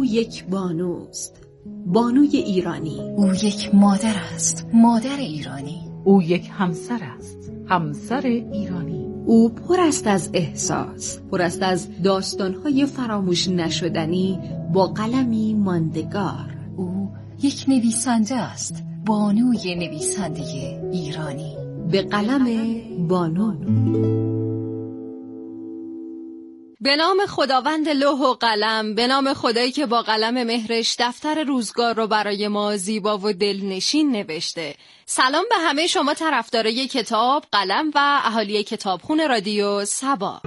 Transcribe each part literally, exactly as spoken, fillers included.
یک بانوست، بانوی ایرانی. او یک مادر است، مادر ایرانی. او یک همسر است، همسر ایرانی. او پر است از احساس، پر است از داستان‌های فراموش نشدنی با قلمی ماندگار. او یک نویسنده است، بانوی نویسنده ایرانی. به قلم بانو. به نام خداوند لوح و قلم، به نام خدایی که با قلم مهرش دفتر روزگار رو برای ما زیبا و دلنشین نوشته. سلام به همه شما طرفدارای کتاب، قلم و اهالی کتابخونه رادیو صبا.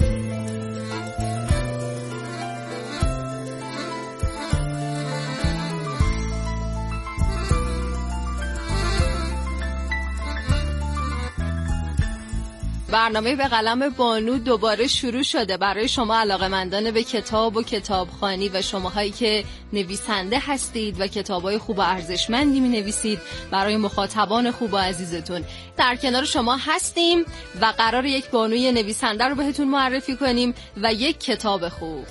برنامه به قلم بانو دوباره شروع شده. برای شما علاقه‌مندان به کتاب و کتابخوانی و شماهایی که نویسنده هستید و کتابای خوب و ارزشمندی می‌نویسید، برای مخاطبان خوب و عزیزتون در کنار شما هستیم و قرار یک بانوی نویسنده رو بهتون معرفی کنیم و یک کتاب خوب.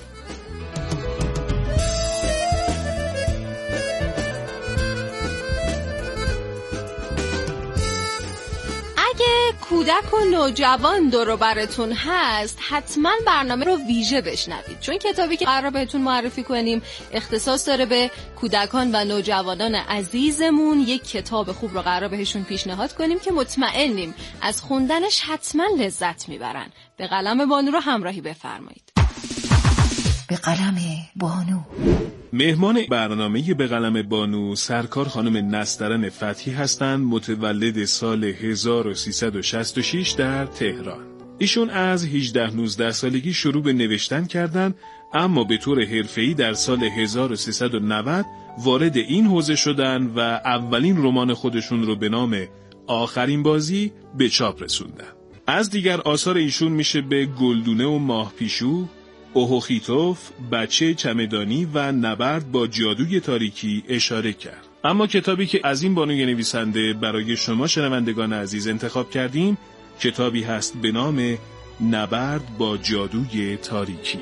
کودک و نوجوان دور و براتون هست، حتما برنامه رو ویژه بشنوید، چون کتابی که قرار بهتون معرفی کنیم اختصاص داره به کودکان و نوجوانان عزیزمون. یک کتاب خوب رو قرار بهشون پیشنهاد کنیم که مطمئنیم از خوندنش حتما لذت میبرن. به قلم بانو رو همراهی بفرمایید. به قلم بانو. مهمان برنامه به قلم بانو سرکار خانم نسترن فتحی هستند، متولد سال هزار و سیصد و شصت و شش در تهران. ایشون از هجده نوزده سالگی شروع به نوشتن کردند، اما به طور حرفه‌ای در سال هزار و سیصد و نود وارد این حوزه شدند و اولین رمان خودشون رو به نام آخرین بازی به چاپ رسوندن. از دیگر آثار ایشون میشه به گلدونه و ماهپیشو، اوهوخیتوف، بچه چمدانی و نبرد با جادوی تاریکی اشاره کرد. اما کتابی که از این بانوی نویسنده برای شما شنوندگان عزیز انتخاب کردیم، کتابی هست به نام نبرد با جادوی تاریکی.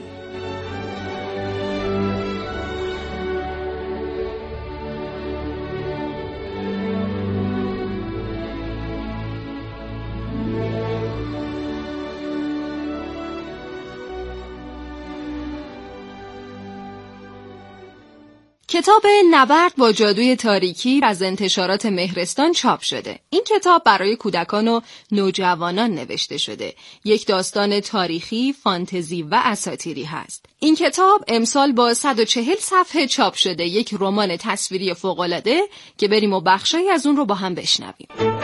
کتاب نبرد با جادوی تاریکی از انتشارات مهرستان چاپ شده. این کتاب برای کودکان و نوجوانان نوشته شده. یک داستان تاریخی، فانتزی و اساطیری هست. این کتاب امسال با صد و چهل صفحه چاپ شده. یک رمان تصویری فوق‌العاده که بریم و بخشایی از اون رو با هم بشنویم.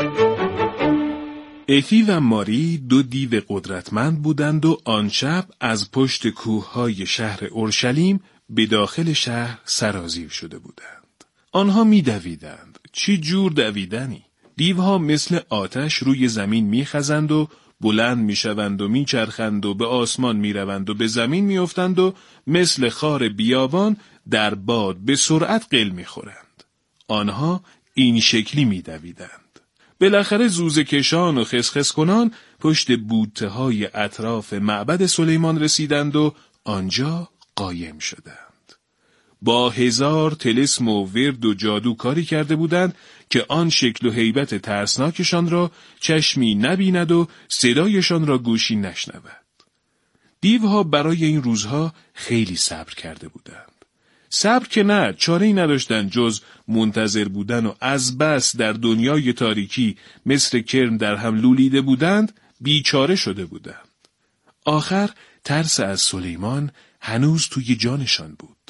افی و ماری دو دیو قدرتمند بودند و آن شب از پشت کوههای شهر اورشلیم به داخل شهر سرازیر شده بودند. آنها می دویدند. چی جور دویدنی؟ دیوها مثل آتش روی زمین می خزند و بلند می شوند و می چرخند و به آسمان می روند و به زمین می افتند و مثل خار بیابان در باد به سرعت قل می خورند. آنها این شکلی می دویدند. بالاخره زوزه کشان و خسخس کنان پشت بوته های اطراف معبد سلیمان رسیدند و آنجا قایم شدند. با هزار طلسم و ورد و جادو کاری کرده بودند که آن شکل و هیبت ترسناکشان را چشمی نبیند و صدایشان را گوشی نشنود. دیوها برای این روزها خیلی صبر کرده بودند. صبر که نه، چاره‌ای نداشتند جز منتظر بودن و از بس در دنیای تاریکی مثل کرم در هم لولیده بودند، بیچاره شده بودند. آخر ترس از سلیمان هنوز توی جانشان بود.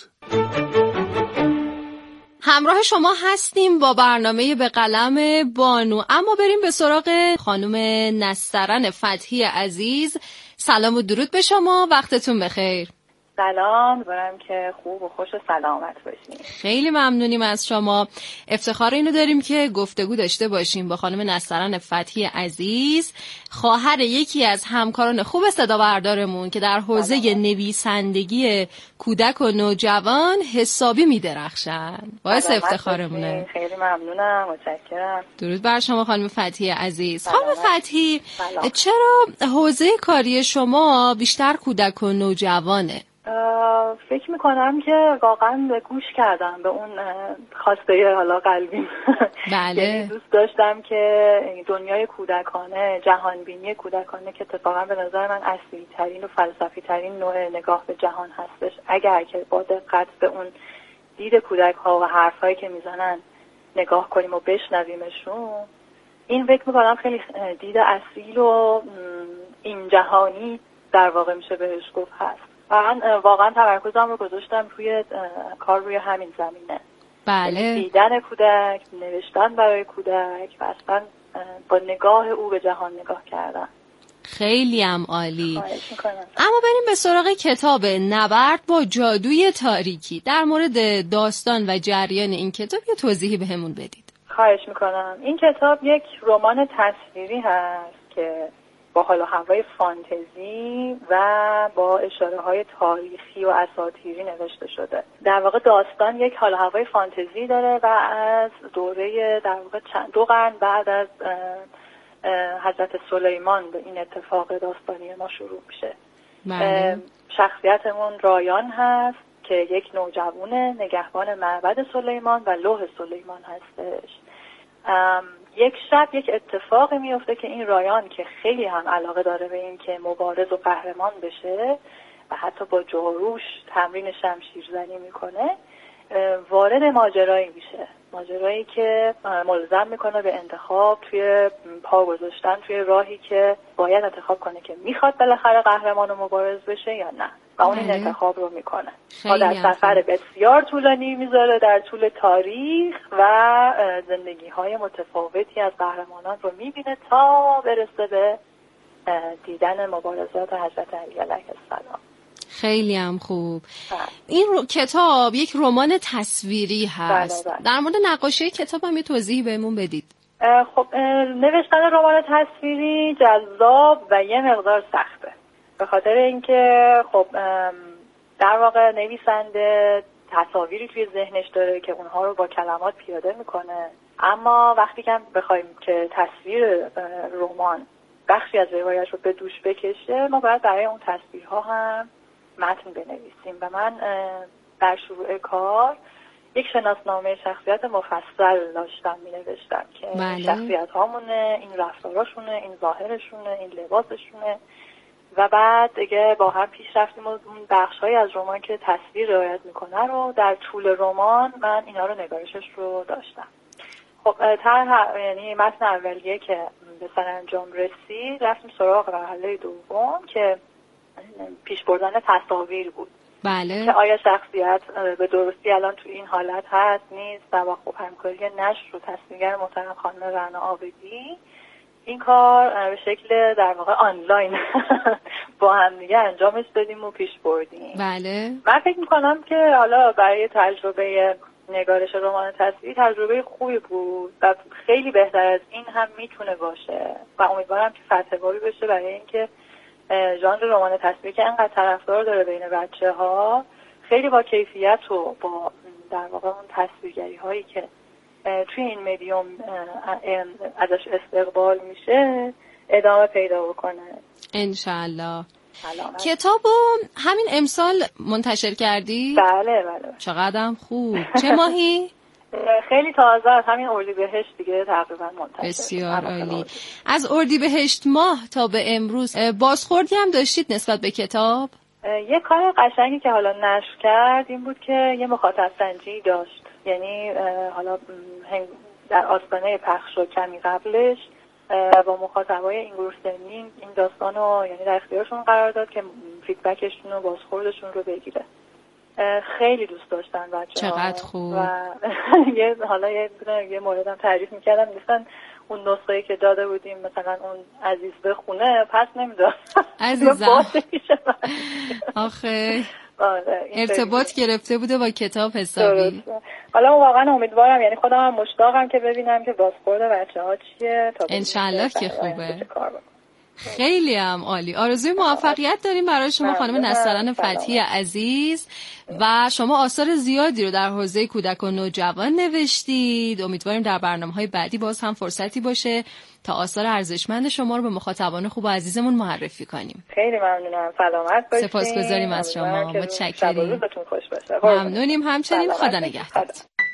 همراه شما هستیم با برنامه به قلم بانو، اما بریم به سراغ خانم نسترن فتحی عزیز. سلام و درود به شما، وقتتون بخیر. سلام، امیدوارم که خوب و خوش و سلامت باشین. خیلی ممنونیم از شما. افتخار اینو داریم که گفتگو داشته باشیم با خانم نسترن فتحی عزیز، خواهر یکی از همکاران خوب صدا بردارمون که در حوزه نویسندگی کودک و نوجوان حسابی میدرخشن. باعث افتخارمونه. خیلی ممنونم، متشکرم. درود بر شما خانم فتحی عزیز. خانم فتحی، چرا حوزه کاری شما بیشتر کودک و نوجوانه؟ فکر میکنم که واقعا به گوش کردم به اون خواسته حالا قلبیم. بله. یعنی دوست داشتم که دنیای کودکانه، جهانبینی کودکانه که اتفاقا به نظر من اصلی ترین و فلسفی ترین نوع نگاه به جهان هستش، اگر که با دقت به اون دید کودک ها و حرف هایی که میزنن نگاه کنیم و بشنویمشون، این فکر میکنم خیلی دید اصیل و این جهانی در واقع میشه بهش گفت هست. من واقعا تمرکزم رو گذاشتم روی کار روی همین زمینه. بله. دیدن کودک، نوشتن برای کودک و اصلا با نگاه او به جهان نگاه کردن. خیلی هم عالی. خواهش میکنم. اما بریم به سراغ کتاب نبرد با جادوی تاریکی. در مورد داستان و جریان این کتاب یه توضیحی بهمون بدید. خواهش میکنم. این کتاب یک رمان تصویری هست که با حال و هوای فانتزی و با اشاره های تاریخی و اساطیری نوشته شده. در واقع داستان یک حال و هوای فانتزی داره و از دوره در واقع چند دو قرن بعد از حضرت سلیمان به این اتفاق داستانی ما شروع میشه. بله. شخصیتمون رایان هست که یک نوجوان نگهبان معبد سلیمان و لوح سلیمان هستش. یک شب یک اتفاق میفته که این رایان که خیلی هم علاقه داره به این که مبارز و قهرمان بشه و حتی با جاروش تمرین شمشیرزنی میکنه، وارد ماجرایی میشه. ماجرایی که ملزم میکنه به انتخاب توی پا گذاشتن توی راهی که باید انتخاب کنه که میخواد بالاخره قهرمان و مبارز بشه یا نه، و اون این انتخاب رو میکنه. و در سفر بسیار طولانی میذاره در طول تاریخ و زندگی های متفاوتی از قهرمانان رو میبینه تا برسه به دیدن مبارزات حضرت علی علیه السلام. خیلی هم خوب. بله. این رو... کتاب یک رمان تصویری هست. بله بله. در مورد نقاشی کتاب هم یه توضیحی بهمون بدید. خب نوشتن رمان تصویری جذاب و یه مقدار سخته، به خاطر اینکه خب در واقع نویسنده تصاویری توی ذهنش داره که اونها رو با کلمات پیاده میکنه، اما وقتی که بخوایم که تصویر رمان بخشی از روایت رو به دوش بکشه، ما باید برای اون تصویرها هم متن بنویسیم و من در شروع کار یک شناسنامه شخصیت مفصل داشتم می نوشتم که بله. شخصیت هامونه، این رفتاراشونه، این ظاهرشونه، این لباسشونه، و بعد دیگه با هم پیش رفتیم و اون بخش‌هایی از رمان که تصویر رعایت میکنه رو در طول رمان من اینا رو نگارشش رو داشتم. خب طرح یعنی متن اولیه که به سرانجام رسید، رفتیم سراغ مرحله دوم که پیش بردن تصاویر بود. بله. که آیا شخصیت به درستی الان تو این حالت هست نیست، و با خب همکاری نشر و تصویرگر محترم خانم رنا عابدی این کار به شکل در واقع آنلاین با هم دیگه انجامش دادیم و پیش بردیم. بله. من فکر میکنم که حالا برای تجربه نگارش رمان تصویری تجربه خوبی بود و خیلی بهتر از این هم میتونه باشه و امیدوارم که فتح‌باری بشه برای اینکه ژانر رمان تصویری که انقدر طرفدار داره بین بچه‌ها خیلی با کیفیت و با در واقع اون تصویرگری هایی که توی این مدیوم ازش استقبال میشه ادامه پیدا بکنه انشالله. کتابو همین امسال منتشر کردی؟ بله بله. چقدرم خوب. چه ماهی؟ خیلی تازه، از همین اردیبهشت دیگه تقریبا منتشر. بسیار عالی. از اردیبهشت ماه تا به امروز بازخوردی هم داشتید نسبت به کتاب؟ یه کار قشنگی که حالا نشر کرد این بود که یه مخاطب سنجی داشت، یعنی حالا در آستانه پخش و کمی قبلش با مخاطبای این گروه سنی این داستانو یعنی در اختیارشون قرار داد که فیدبکشون و بازخوردشون رو بگیره. خیلی دوست داشتن بچه‌ها. چقدر خوب. و یه حالا یه یه موردم تعریف می‌کردم، گفتن اون نسخه‌ای که داده بودیم مثلا اون عزیز به خونه پس نمیداد. عزیزم. آخه ارتباط گرفته بوده با کتاب حسابی. حالا واقعا امیدوارم، یعنی خودم هم مشتاقم که ببینم که بازخورد بچه‌ها چیه تا انشالله که خوبه. خیلی هم عالی. آرزوی موفقیت داریم برای شما خانم نسترن فتحی عزیز و شما آثار زیادی رو در حوزه کودک و نوجوان نوشتید. امیدواریم در برنامه‌های بعدی باز هم فرصتی باشه تا آثار ارزشمند شما رو به مخاطبان خوب و عزیزمون معرفی کنیم. خیلی ممنونم. سلامت باشید. سپاسگزاریم از شما. متشکریم. روزتون خوش باشه. ممنونیم همچنین. خدا نگهدار.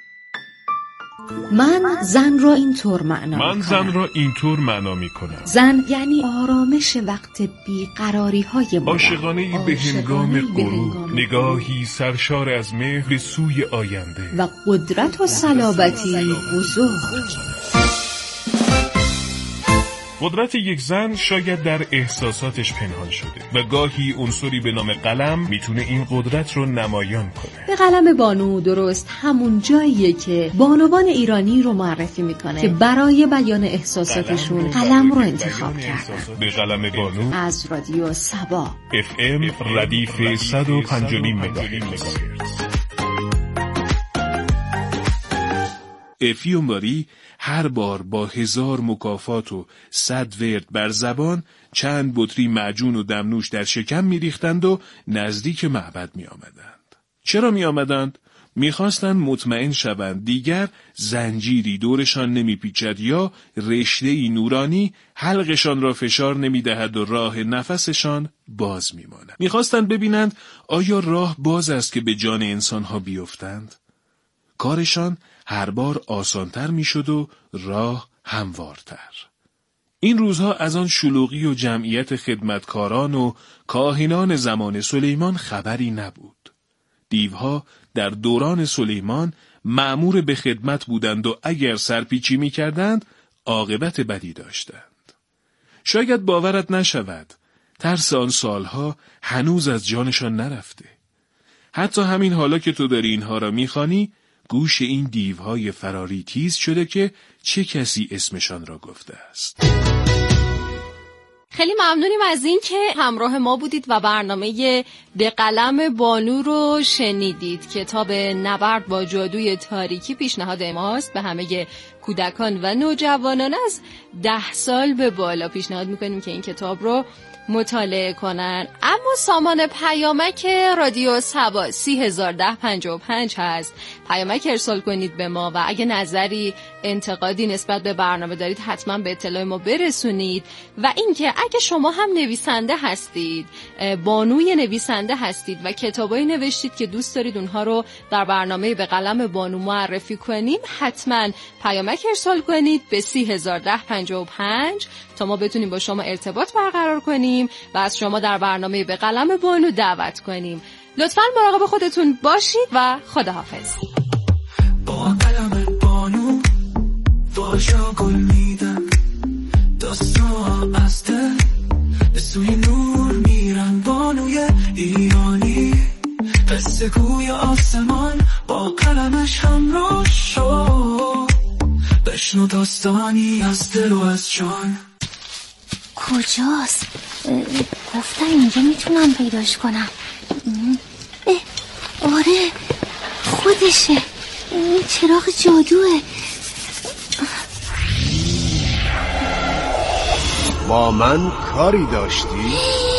من زن را اینطور معنا من می زن کنم. را اینطور معنا می کنم. زن یعنی آرامش وقت بیقراری های مادر، عاشقانه به هنگام غروب، نگاهی سرشار از مهر به سوی آینده و قدرت و صلابتی بزرگ. قدرت یک زن شاید در احساساتش پنهان شده و گاهی عنصری به نام قلم میتونه این قدرت رو نمایان کنه. به قلم بانو درست همون جاییه که بانوان ایرانی رو معرفی میکنه که برای بیان احساساتشون قلم رو انتخاب کردن. به قلم بانو از رادیو صبا اف ام ردیف صد و پنج و نیم مگاهرتز. افی و ماری هر بار با هزار مکافات و صد ورد بر زبان چند بطری معجون و دمنوش در شکم میریختند و نزدیک معبد می آمدند. چرا می آمدند؟ می خواستند مطمئن شوند دیگر زنجیری دورشان نمی پیچد یا رشته‌ای نورانی حلقشان را فشار نمی دهد و راه نفسشان باز می ماند. می خواستند ببینند آیا راه باز است که به جان انسانها بیفتند؟ کارشان هر بار آسانتر می شد و راه هموارتر. این روزها از آن شلوغی و جمعیت خدمتکاران و کاهنان زمان سلیمان خبری نبود. دیوها در دوران سلیمان مأمور به خدمت بودند و اگر سرپیچی می کردند عاقبت بدی داشتند. شاید باورت نشود، ترس آن سالها هنوز از جانشان نرفته. حتی همین حالا که تو داری اینها را می خوانی، گوش این دیوهای فراری تیز شده که چه کسی اسمشان را گفته است. خیلی ممنونیم از این که همراه ما بودید و برنامه به قلم بانو رو شنیدید. کتاب نبرد با جادوی تاریکی پیشنهاد ماست به همه کودکان و نوجوانان از ده سال به بالا. پیشنهاد میکنیم که این کتاب رو مطالعه کنن. اما سامان پیامک رادیو صبا سی هزار ده پنجاه و پنج هست. پیامک ارسال کنید به ما و اگه نظری انتقادی نسبت به برنامه دارید حتما به اطلاع ما برسونید. و اینکه اگه شما هم نویسنده هستید، بانوی نویسنده هستید و کتابایی نوشتید که دوست دارید اونها رو در برنامه به قلم بانو معرفی کنیم، حتما پیامک ارسال کنید به سی هزار ده پنجاه و پنج تا ما بتونیم با شما ارتباط برقرار کنیم و از شما در برنامه به قلم بانو دعوت کنیم. لطفاً مراقب خودتون باشید و خداحافظ. با قلم بانو واشا گل میدم، داستان از دل به سوی نور میرن. بانوی ایرانی قصه گوی آسمان با قلمش همراه شو، بشنو داستانی از دل و از جان. کجاست؟ گفتن اینجا میتونم پیداش کنم. آره خودشه، این چراغ جادوه. با من کاری داشتی؟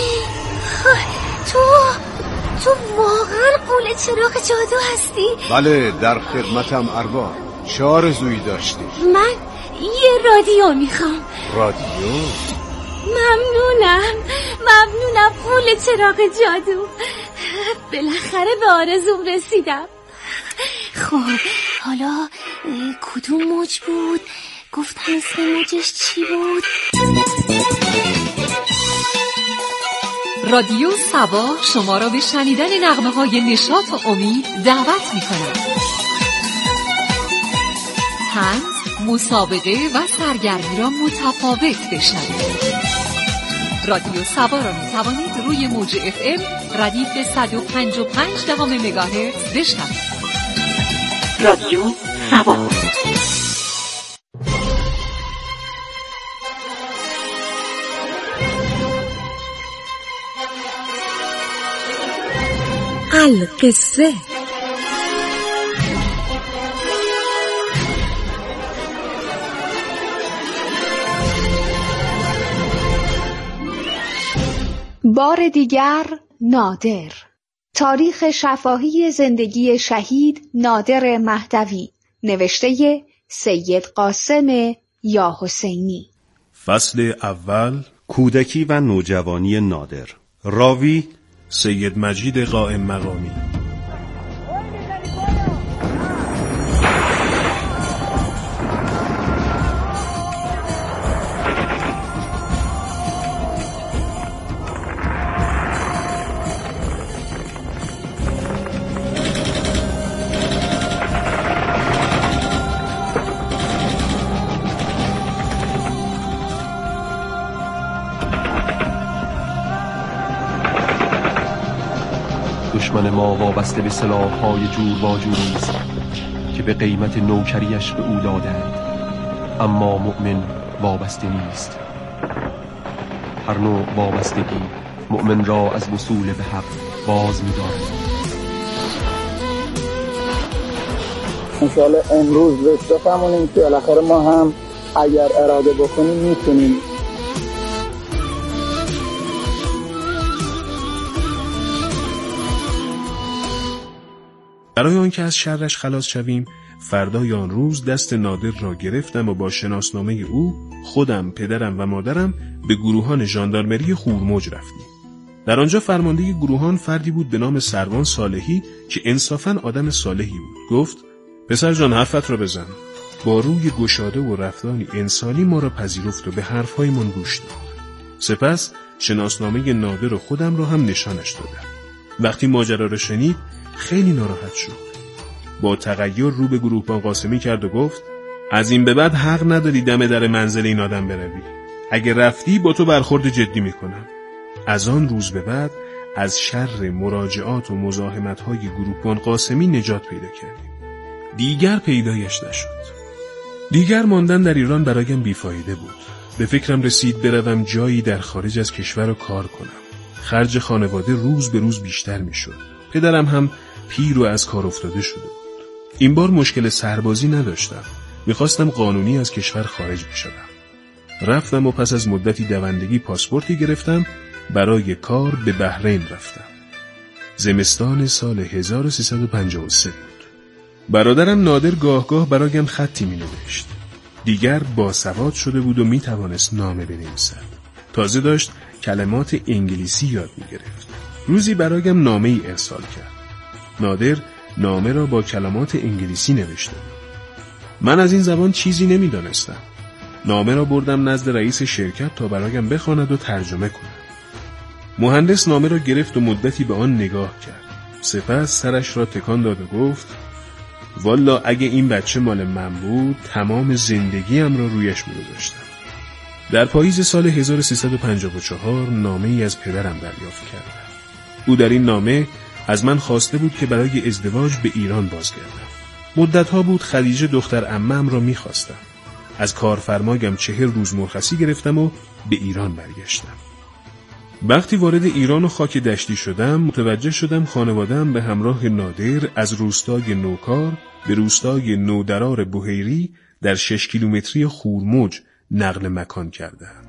تو تو واقعا قول چراغ جادو هستی؟ بله، در خدمتم ارباب. چه آرزویی داشتی؟ من یه رادیو میخوام. رادیو؟ ممنونم ممنونم قول چراغ جادو، بالاخره به آرزوم رسیدم. خب حالا کدوم موج بود؟ گفتن اسم موجش چی بود؟ رادیو صبا شما را به شنیدن نغمه‌های نشاط و امید دعوت می‌کند. طنز، مسابقه و سرگرمی را متفاوت بشنوید. رادیو صبا را می‌توانید روی موج اف ام ردیف صد و پنج و پنج دهم مگاهرتز بشنوید. رادیو صبا. القصه. بار دیگر نادر. تاریخ شفاهی زندگی شهید نادر مهدوی، نوشته سید قاسم یا حسینی. فصل اول، کودکی و نوجوانی نادر. راوی سید مجید قائم مقامی. دشمن ما وابسته به سلاح‌های جور و جوری است که به قیمت نوکریش به او دادند، اما مؤمن وابسته نیست. هر نوع وابستگی مؤمن را از وصول به حق باز می‌دارد. انشاءالله امروز رشته فهمونیم که بالاخره ما هم اگر اراده بکنیم میتونیم. برای آنکه از شرش خلاص شویم، فردای آن روز دست نادر را گرفتم و با شناسنامه او خودم، پدرم و مادرم به گروهان ژاندارمری خورموج رفتیم. در آنجا فرمانده گروهان فردی بود به نام سروان صالحی که انصافاً آدم صالحی بود. گفت: پسر جان، حرفت را بزن. با روی گشاده و رفتاری انسانی ما را پذیرفت و به حرفهایمان گوش داد. سپس شناسنامه نادر و خودم را هم نشانش دادم. وقتی ماجرا را شنید خیلی ناراحت شد. با تغییر رو به گروهبان قاسمی کرد و گفت: از این به بعد حق نداری دم در منزل این آدم بروی. اگه رفتی با تو برخورد جدی میکنم. از آن روز به بعد از شر مراجعات و مزاحمت‌های گروهبان قاسمی نجات پیدا کردیم. دیگر پیدایش نشد. دیگر ماندن در ایران برایم بیفایده بود. به فکرم رسید بروم جایی در خارج از کشور رو کار کنم. خرج خانواده روز به روز بیشتر میشد. پدرم هم پیر و از کار افتاده شده بود. این بار مشکل سربازی نداشتم. میخواستم قانونی از کشور خارج بشم. رفتم و پس از مدتی دوندگی پاسپورتی گرفتم. برای کار به بحرین رفتم. زمستان سال هزار و سیصد و پنجاه و سه بود. برادرم نادر گاه گاه برایم خطی می نوشت. دیگر باسواد شده بود و می توانست نامه بنویسد. تازه داشت کلمات انگلیسی یاد می گرفت. روزی برایم نامه ای ارسال کرد. نادر نامه را با کلمات انگلیسی نوشته بود. من از این زبان چیزی نمی دانستم. نامه را بردم نزد رئیس شرکت تا برایم بخواند و ترجمه کند. مهندس نامه را گرفت و مدتی به آن نگاه کرد. سپس سرش را تکان داد و گفت: والا اگه این بچه مال من بود تمام زندگیم را رویش می‌گذاشتم. در پاییز سال هزار و سیصد و پنجاه و چهار نامه ای از پدرم دریافت کردم. او در این نامه از من خواسته بود که برای ازدواج به ایران بازگردم. مدت‌ها بود خدیجه دختر عمم را می‌خواستم. از کارفرمایم چهل روز مرخصی گرفتم و به ایران برگشتم. وقتی وارد ایران و خاک دشتی شدم متوجه شدم خانواده‌ام به همراه نادر از روستای نوکار به روستای نودرار بحیری در شش کیلومتری خورموج نقل مکان کردند.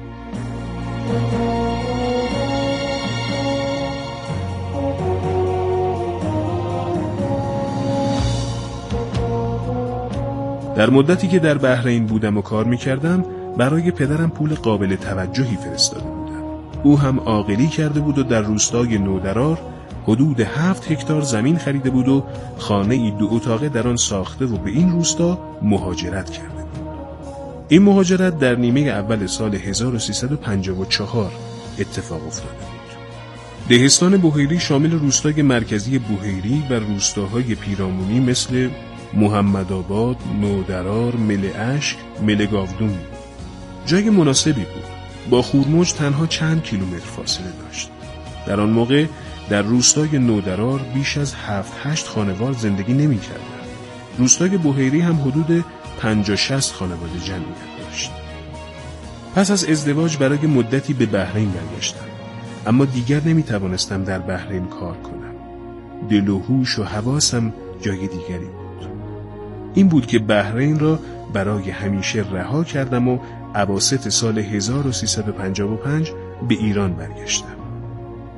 در مدتی که در بحرین بودم و کار می‌کردم برای پدرم پول قابل توجهی فرستاده بودم. او هم عاقلی کرده بود و در روستای نودرار حدود هفت هکتار زمین خریده بود و خانه ای دو اتاقه در آن ساخته و به این روستا مهاجرت کرده بود. این مهاجرت در نیمه اول سال هزار و سیصد و پنجاه و چهار اتفاق افتاده بود. دهستان بحیری شامل روستای مرکزی بحیری و روستاهای پیرامونی مثل محمدآباد، نودرار، مله اشک، مله گاودون بود. جای مناسبی بود. با خورموج تنها چند کیلومتر فاصله داشت. در آن موقع در روستای نودرار بیش از هفت هشت خانوار زندگی نمی کردند. روستای بحیری هم حدود پنجاه شصت خانواده جمعیت داشت. پس از ازدواج برای مدتی به بحرین برگشتم. اما دیگر نمی توانستم در بحرین کار کنم. دل و هوش و حواسم جای دیگری بود. این بود که بحرین را برای همیشه رها کردم و اواسط سال هزار و سیصد و پنجاه و پنج به ایران برگشتم.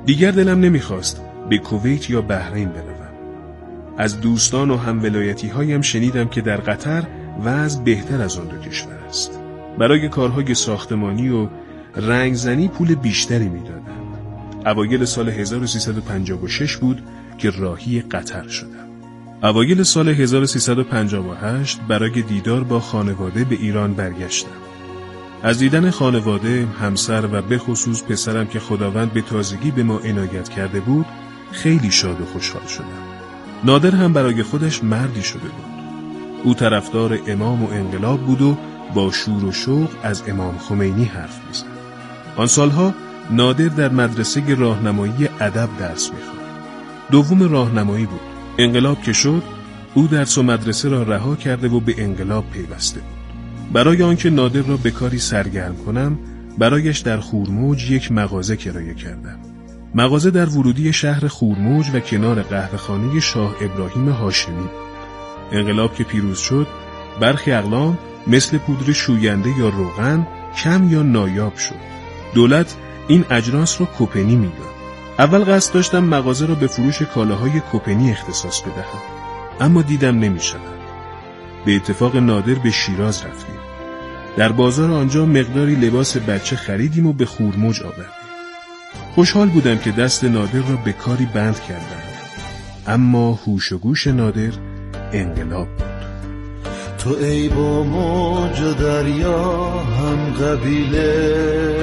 دیگر دلم نمیخواست به کویت یا بحرین بروم. از دوستان و همولایتی هایم شنیدم که در قطر وضع بهتر از آن دو کشور است. برای کارهای ساختمانی و رنگزنی پول بیشتری میدادند. اوایل سال هزار و سیصد و پنجاه و شش بود که راهی قطر شدم. اوایل سال هزار و سیصد و پنجاه و هشت برای دیدار با خانواده به ایران برگشتم. از دیدن خانواده، همسر و به خصوص پسرم که خداوند به تازگی به ما عنایت کرده بود، خیلی شاد و خوشحال شدم. نادر هم برای خودش مردی شده بود. او طرفدار امام و انقلاب بود و با شور و شوق از امام خمینی حرف می‌زد. آن سالها نادر در مدرسه راهنمایی ادب درس می‌خواند. دوم راهنمایی بود. انقلاب که شد، او درس و مدرسه را رها کرده و به انقلاب پیوسته بود. برای آنکه نادر را به کاری سرگرم کنم، برایش در خورموج یک مغازه کرایه کردم. مغازه در ورودی شهر خورموج و کنار قهوه‌خانه شاه ابراهیم هاشمی بود. انقلاب که پیروز شد، برخی اقلام مثل پودر شوینده یا روغن کم یا نایاب شد. دولت این اجناس را کوپنی میداد. اول قصد داشتم مغازه را به فروش کالاهای کوپنی اختصاص بدهم، اما دیدم نمی‌شود. به اتفاق نادر به شیراز رفتیم. در بازار آنجا مقداری لباس بچه خریدیم و به خورموج آوردیم. خوشحال بودم که دست نادر را به کاری بند کردم، اما هوش و گوش نادر انقلاب بود. تو ای با موج و دریا هم قبیله،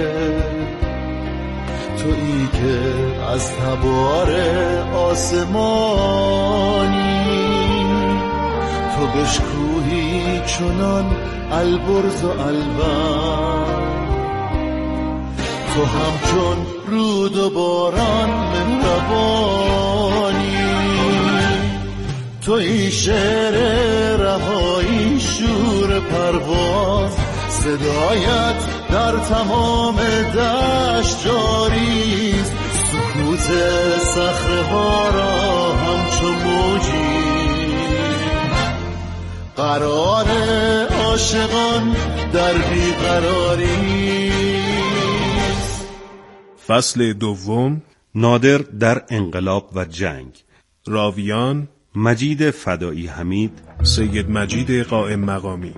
تویی که از تبار آسمانی، تو بشکوهی چنان البرز و البن، تو همچون رود و باران مهربانی، تویی شعر رهایی شور پرواز، صدایت در تمام دشت جاریست، سکوت صخره‌ها را همچو موجی، قرار عاشقان در بیقراریست. فصل دوم. نادر در انقلاب و جنگ. راویان: مجید فدایی حمید، سید مجید قائم مقامی.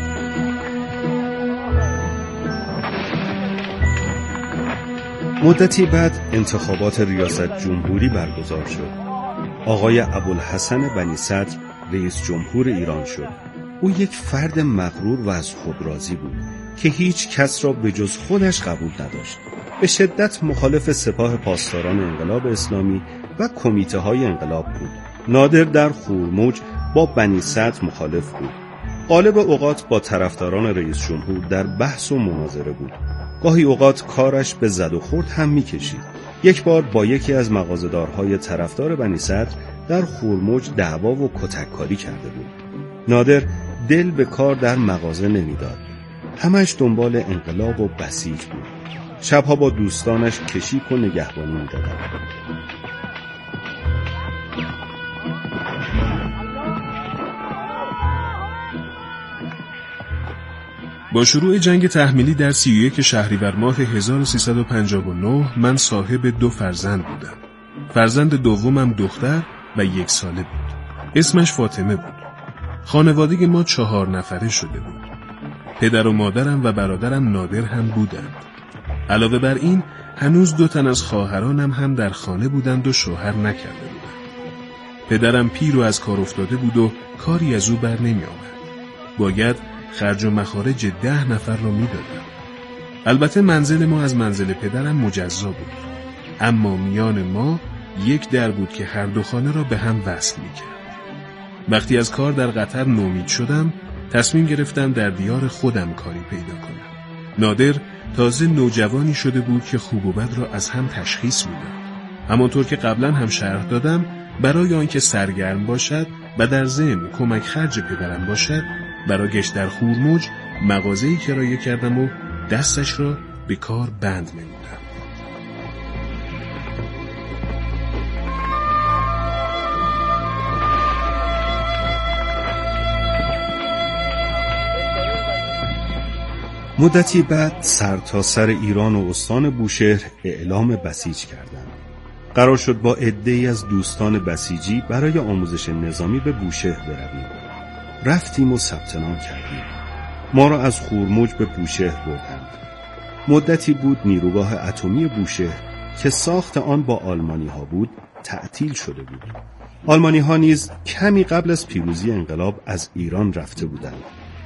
مدتی بعد انتخابات ریاست جمهوری برگزار شد. آقای ابوالحسن بنی صدر رئیس جمهور ایران شد. او یک فرد مغرور و از خود راضی بود که هیچ کس را به جز خودش قبول نداشت. به شدت مخالف سپاه پاسداران انقلاب اسلامی و کمیته های انقلاب بود. نادر در خورموج با بنی صدر مخالف بود. غالب اوقات با طرفداران رئیس جمهور در بحث و مناظره بود. گاهی اوقات کارش به زد و خورد هم می‌کشید. یک بار با یکی از مغازه‌دارهای طرفدار بنی صدر در خورموج دعوا و کتککاری کرده بود. نادر دل به کار در مغازه نمیداد. همش دنبال انقلاب و بسیج بود. شبها با دوستانش کشیک و نگهبانی می‌دادند. با شروع جنگ تحمیلی در سی و یک شهریور ماه هزار و سیصد و پنجاه و نه من صاحب دو فرزند بودم. فرزند دومم دختر و یک ساله بود. اسمش فاطمه بود. خانواده ما چهار نفره شده بود. پدر و مادرم و برادرم نادر هم بودند. علاوه بر این هنوز دو تن از خواهرانم هم در خانه بودند و شوهر نکرده بودند. پدرم پیر و از کار افتاده بود و کاری از او بر نمی آمد. باید خرج و مخارج ده نفر را می دادم. البته منزل ما از منزل پدرم مجزا بود، اما میان ما یک در بود که هر دو خانه را به هم وصل می کرد. وقتی از کار در قطر نومید شدم، تصمیم گرفتم در دیار خودم کاری پیدا کنم. نادر تازه نوجوانی شده بود که خوب و بد را از هم تشخیص میداد. همانطور که قبلا هم شرح دادم، برای آنکه سرگرم باشد و در ضمن کمک خرج پدرم باشد، برایش در خورموج مغازه‌ای کرایه کردم و دستش را به کار بند نمودم. مدتی بعد سر تا سر ایران و استان بوشهر اعلام بسیج کردند. قرار شد با عده‌ای از دوستان بسیجی برای آموزش نظامی به بوشهر برویم. رفتیم و ثبت نام کردیم. ما را از خورموج به بوشهر بردند. مدتی بود نیروگاه اتمی بوشهر که ساخت آن با آلمانی ها بود تعطیل شده بود. آلمانی ها نیز کمی قبل از پیروزی انقلاب از ایران رفته بودند.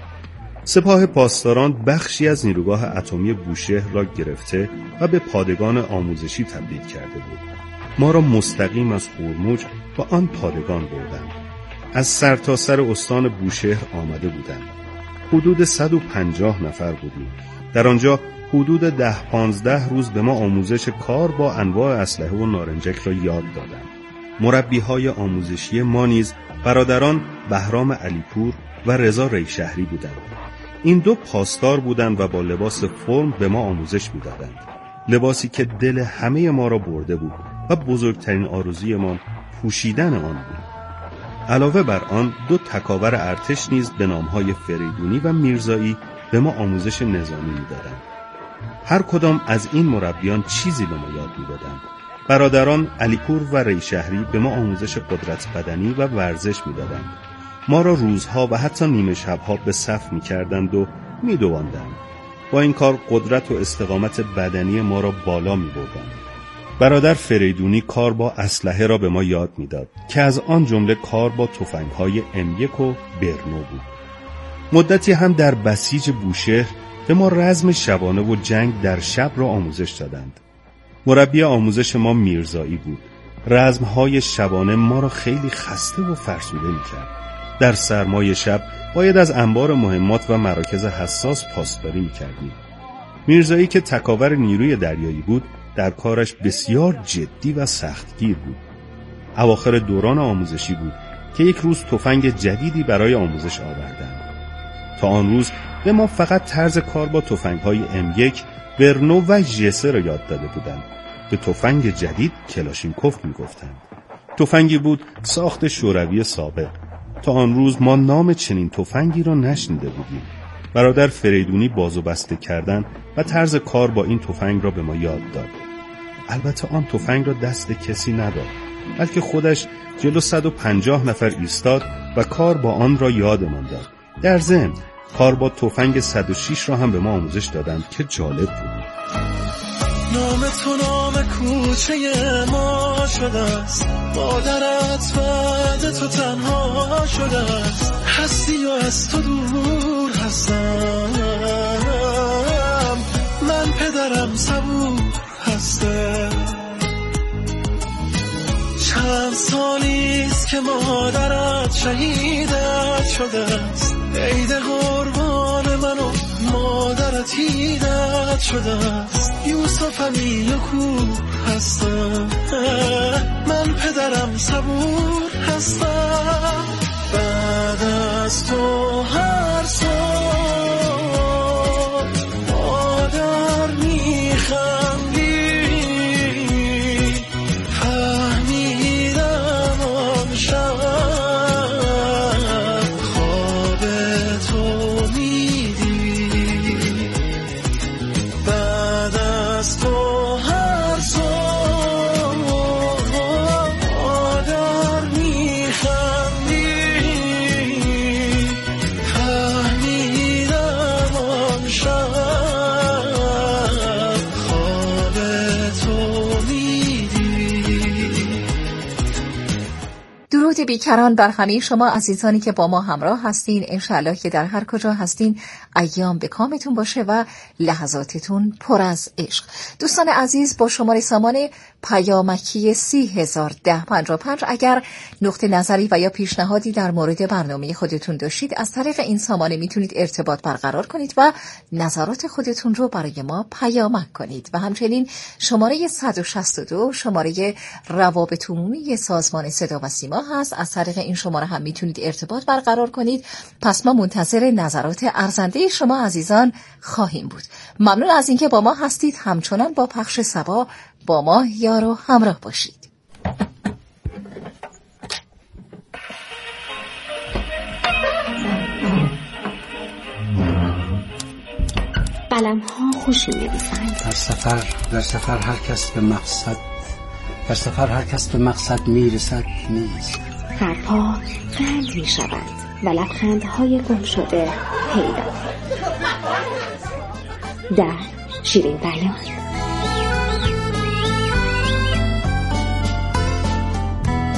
سپاه پاسداران بخشی از نیروگاه اتمی بوشهر را گرفته و به پادگان آموزشی تبدیل کرده بود. ما را مستقیم از خورموج با آن پادگان بردند. از سرتاسر سر استان بوشهر آمده بودند. حدود صد و پنجاه نفر بودیم. در آنجا حدود ده پانزده روز به ما آموزش کار با انواع اسلحه و نارنجک را یاد دادند. مربی‌های آموزشی ما نیز برادران بهرام علیپور و رضا ریشهری بودند. این دو پاسدار بودند و با لباس فرم به ما آموزش می‌دادند. لباسی که دل همه ما را برده بود و بزرگترین آرزوی ما پوشیدن آن بود. علاوه بر آن دو تکاور ارتش نیز به نام‌های فریدونی و میرزایی به ما آموزش نظامی می‌دادند. هر کدام از این مربیان چیزی به ما یاد می‌دادند. برادران علیپور و ریشهری به ما آموزش قدرت بدنی و ورزش می‌دادند. ما را روزها و حتی نیمه شب‌ها به صف می‌کردند و می‌دواندند. با این کار قدرت و استقامت بدنی ما را بالا می‌بردند. برادر فریدونی کار با اسلحه را به ما یاد می‌داد که از آن جمله کار با تفنگ‌های ام یک و برنو بود. مدتی هم در بسیج بوشهر به ما رزم شبانه و جنگ در شب را آموزش دادند. مربی آموزش ما میرزایی بود. رزم‌های شبانه ما را خیلی خسته و فرسوده می‌کرد. در سرمای شب باید از انبار مهمات و مراکز حساس پاسداری می‌کردیم. میرزایی که تکاور نیروی دریایی بود، در کارش بسیار جدی و سختگیر بود. اواخر دوران آموزشی بود که یک روز تفنگ جدیدی برای آموزش آوردند. تا آن روز به ما فقط طرز کار با تفنگ‌های ام یک، برنو و ژسه را یاد داده بودند. به تفنگ جدید کلاشینکوف می‌گفتند. تفنگی بود ساخت شوروی سابق. تا آن روز ما نام چنین تفنگی را نشنیده بودیم. برادر فریدونی بازو بسته کردن و طرز کار با این تفنگ را به ما یاد داد. البته آن تفنگ را دست کسی نداد، بلکه خودش جلو صد و پنجاه نفر ایستاد و کار با آن را یادمان داد. در ضمن کار با تفنگ صد و شش را هم به ما آموزش دادند که جالب بود. نام تو نام کوچه ما شده است، مادرت بعد تو تنها شده است، هستی و از تو دور هستم، من پدرم صبور هستم. چند سالیست که مادرت شهیدت شده است، عید قربان من و مادرت هیدت شده است. یوسفمی و کور هستم، من پدرم صبور هستم. بعد از تو هر سال مادر میخندی، فهمیدم آن شب خواب تو میدی. بعد از تو هر سال مادر میخندی، فهمیدم آن شب خواب تو میدی. درود بیکران بر همه شما عزیزانی که با ما همراه هستین. انشالله که در هر کجا هستین ایام به کامتون باشه و لحظاتتون پر از عشق. دوستان عزیز، با شماره سامان پیامکی سی هزار ده پنجاه و پنج اگر نقطه نظری و یا پیشنهادی در مورد برنامه خودتون داشتید، از طریق این سامانه میتونید ارتباط برقرار کنید و نظرات خودتون رو برای ما پیامک کنید. و همچنین شماره صد و شصت و دو شماره روابط عمومی سازمان صدا و سیما هست. از طریق این شماره هم میتونید ارتباط برقرار کنید. پس ما منتظر نظرات ارزنده شما عزیزان خواهیم بود. ممنون از اینکه با ما هستید. همچنان با پخش صبا با ما یار و همراه باشید. قلم ها خوش می‌نویسند. در سفر در سفر هر کس به مقصد در سفر هر کس به مقصد میرسد نیست. حرفها قند می شود و لبخندهای گم شده پیدا. در شیرین بیان.